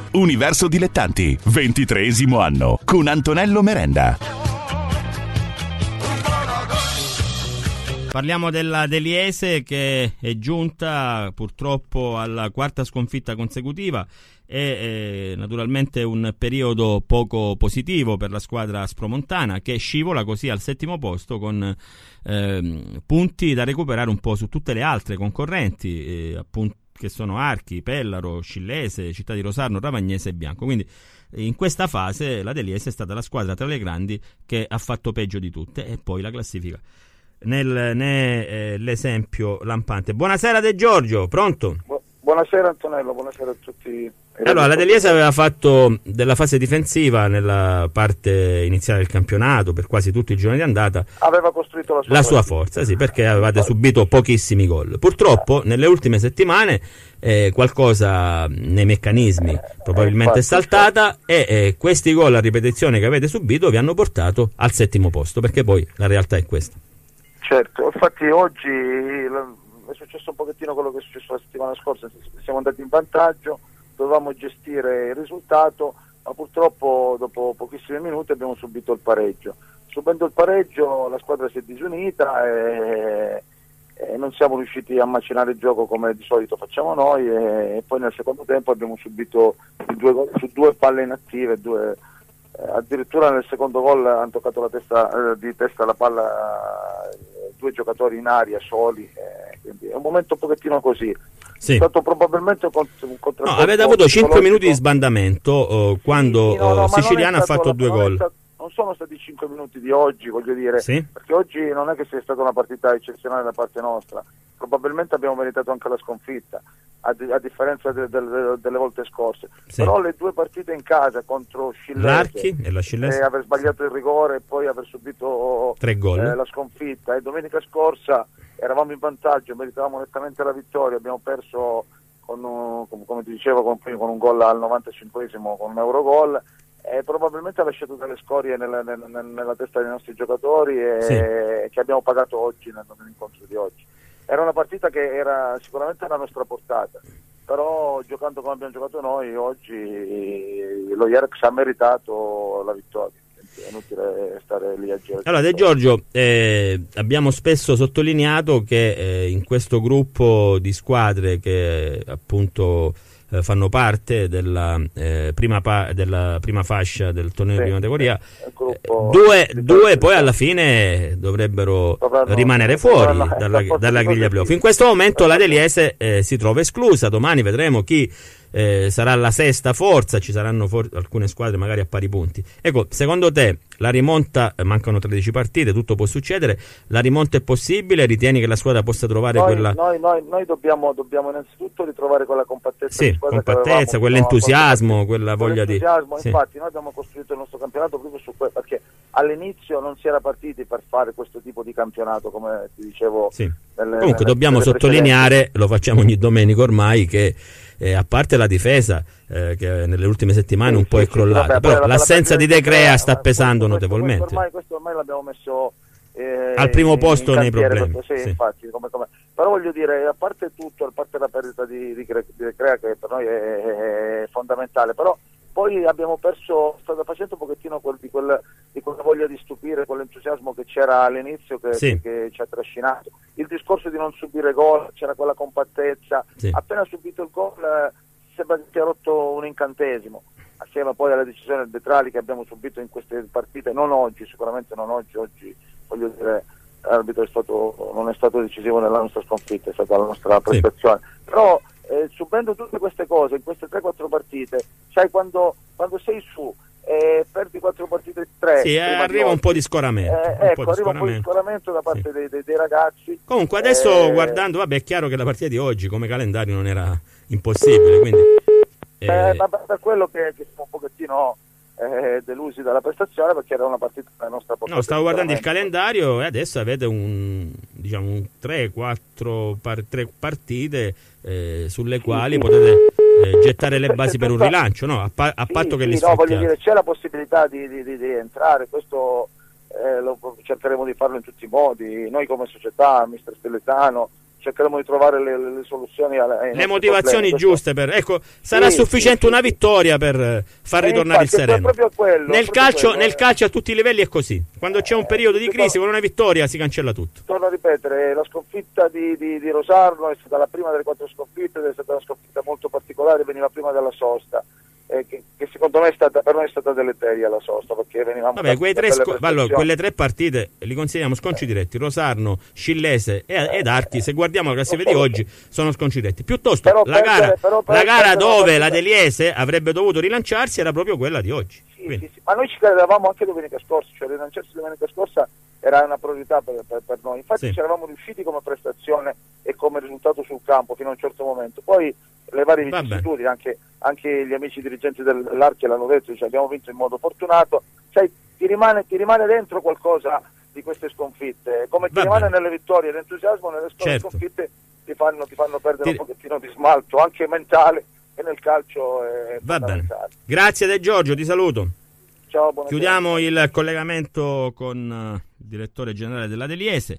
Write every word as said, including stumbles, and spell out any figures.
Universo Dilettanti, ventitreesimo anno, con Antonello Merenda. Parliamo della Deliese, che è giunta purtroppo alla quarta sconfitta consecutiva. È eh, naturalmente un periodo poco positivo per la squadra aspromontana, che scivola così al settimo posto con eh, punti da recuperare un po' su tutte le altre concorrenti, eh, appunto, che sono Archi, Pellaro, Scillese, Città di Rosarno, Ravagnese e Bianco. Quindi in questa fase la Deliese è stata la squadra tra le grandi che ha fatto peggio di tutte, e poi la classifica Nel, ne è eh, l'esempio lampante. Buonasera De Giorgio, pronto? Bu- buonasera Antonello, buonasera a tutti. Allora, la Deliese aveva fatto della fase difensiva nella parte iniziale del campionato, per quasi tutto il giorno di andata, aveva costruito la sua, la sua forza, sì, perché avevate subito pochissimi gol. Purtroppo nelle ultime settimane eh, qualcosa nei meccanismi probabilmente è saltata, e eh, questi gol a ripetizione che avete subito vi hanno portato al settimo posto, perché poi la realtà è questa. Certo, infatti oggi è successo un pochettino quello che è successo la settimana scorsa, siamo andati in vantaggio, dovevamo gestire il risultato, ma purtroppo dopo pochissimi minuti abbiamo subito il pareggio. Subendo il pareggio la squadra si è disunita e, e non siamo riusciti a macinare il gioco come di solito facciamo noi, e, e poi nel secondo tempo abbiamo subito due gol su due palle inattive, due, eh, addirittura nel secondo gol hanno toccato la testa, eh, di testa la palla eh, due giocatori in aria soli, eh, quindi è un momento un pochettino così. Sì. È stato probabilmente un, cont- un no, avete avuto cinque minuti di sbandamento uh, quando sì, no, no, uh, Siciliano ha fatto la, due gol. Stato, non sono stati cinque minuti di oggi, voglio dire, sì? Perché oggi non è che sia stata una partita eccezionale da parte nostra, probabilmente abbiamo meritato anche la sconfitta, a, di- a differenza de- de- de- delle volte scorse, sì. Però le due partite in casa contro Scillese, l'Archi e la Scillese, e aver sbagliato il rigore e poi aver subito tre gol, eh, la sconfitta, e domenica scorsa eravamo in vantaggio, meritavamo nettamente la vittoria, abbiamo perso con un, come ti dicevo con, con un gol al novantacinquesimo, con un Eurogol, e probabilmente ha lasciato delle scorie nella, nella, nella testa dei nostri giocatori, e sì. Che abbiamo pagato oggi nell'incontro di oggi. Era una partita che era sicuramente alla nostra portata, però giocando come abbiamo giocato noi oggi lo Ierx ha meritato la vittoria. È inutile stare lì a girare. Allora De Giorgio, eh, abbiamo spesso sottolineato che eh, in questo gruppo di squadre che appunto eh, fanno parte della, eh, prima pa- della prima fascia del torneo sì, di prima categoria, eh, due, due poi alla fine dovrebbero dovranno, rimanere fuori dovranno, dalla, dalla griglia playoff. In questo momento la Deliese eh, si trova esclusa, domani vedremo chi Eh, sarà la sesta forza, ci saranno for- alcune squadre magari a pari punti. Ecco, secondo te la rimonta, eh, mancano tredici partite, tutto può succedere, la rimonta è possibile? Ritieni che la squadra possa trovare noi, quella... Noi, noi, noi dobbiamo, dobbiamo innanzitutto ritrovare quella compattezza, sì, compattezza, quell'entusiasmo, quella voglia di... Sì. Infatti noi abbiamo costruito il nostro campionato proprio su quello, perché all'inizio non si era partiti per fare questo tipo di campionato, come ti dicevo. Sì. Nelle, Comunque nelle, dobbiamo nelle sottolineare, lo facciamo ogni domenica ormai, che eh, a parte la difesa eh, che nelle ultime settimane sì, un po' sì, è crollata, sì, però l'assenza di De Crea sta pesando questo, notevolmente. Questo ormai, questo ormai l'abbiamo messo eh, al primo posto nei problemi. Questo, sì, sì. Infatti, come, come. Però voglio dire, a parte tutto, a parte la perdita di, di, di De Crea, che per noi è, è fondamentale, però poi abbiamo perso, state facendo un pochettino quel, di, quel, di quella voglia di stupire, quell'entusiasmo che c'era all'inizio che, sì. che, che ci ha trascinato. Il discorso di non subire gol, c'era quella compattezza, sì. Appena subito il gol eh, sembra che si è rotto un incantesimo, assieme poi alla decisione arbitrali che abbiamo subito in queste partite, non oggi, sicuramente non oggi, oggi voglio dire l'arbitro è stato, non è stato decisivo nella nostra sconfitta, è stata la nostra prestazione, sì. Però eh, subendo tutte queste cose in queste tre quattro partite, sai quando, quando sei su e perdi quattro partite tre, sì, eh, arriva oggi, un po' di scoramento, eh, un ecco, po' di arriva un po' di scoramento da parte sì. dei, dei, dei ragazzi. Comunque adesso eh, guardando, vabbè, è chiaro che la partita di oggi come calendario non era impossibile, quindi eh, eh, ma per quello che, che siamo un pochettino eh, delusi dalla prestazione, perché era una partita della nostra portata. No, stavo guardando il calendario e adesso avete un diciamo un tre quattro par- tre partite eh, sulle quali sì, potete eh, gettare le basi per un rilancio, no? A, pa- a sì, patto che sì, li no, voglio sfruttiate. dire, c'è la possibilità di, di, di, di entrare, questo eh, lo cercheremo di farlo in tutti i modi, noi come società, mister Spellettano, cercheremo di trovare le, le soluzioni alle, le motivazioni problemi. giuste per, ecco, sarà sì, sufficiente sì, una sì. vittoria per far E ritornare infatti, il sereno. è proprio quello, nel, proprio calcio, quello, nel eh. calcio a tutti i livelli è così, quando c'è un periodo di Eh, crisi con una vittoria si cancella tutto. Torno a ripetere, la sconfitta di, di, di Rosarno è stata la prima delle quattro sconfitte ed è stata una sconfitta molto particolare, veniva prima della sosta, eh, che, che secondo me è stata, per noi è stata deleteria la sosta, perché venivamo Vabbè, quei da tre belle sco- allora, prestazioni. quelle tre partite li consideriamo sconci diretti. Rosarno, Scillese e, ed Archi, se guardiamo la classifica di oggi, sono sconci diretti. Piuttosto Però la perdere- gara, però la gara perdere dove una la partita- Deliese avrebbe dovuto rilanciarsi era proprio quella di oggi. Sì, Quindi, sì, sì. Ma noi ci credevamo anche domenica scorsa, cioè rilanciarsi domenica scorsa era una priorità per, per, per noi, infatti Sì. ci eravamo riusciti come prestazione e come risultato sul campo fino a un certo momento, poi le varie Va bene. vicissitudini, anche, anche gli amici dirigenti dell'Archi l'hanno detto, cioè abbiamo vinto in modo fortunato, sai, ti rimane, ti rimane dentro qualcosa di queste sconfitte, come ti Va rimane bene. nelle vittorie, l'entusiasmo nelle Certo. sconfitte ti fanno, ti fanno perdere Ti- un pochettino di smalto, anche mentale, e nel calcio è va bene. fondamentale. Grazie De Giorgio, ti saluto. Ciao, buonasera. Chiudiamo il collegamento con eh, il direttore generale della Deliese.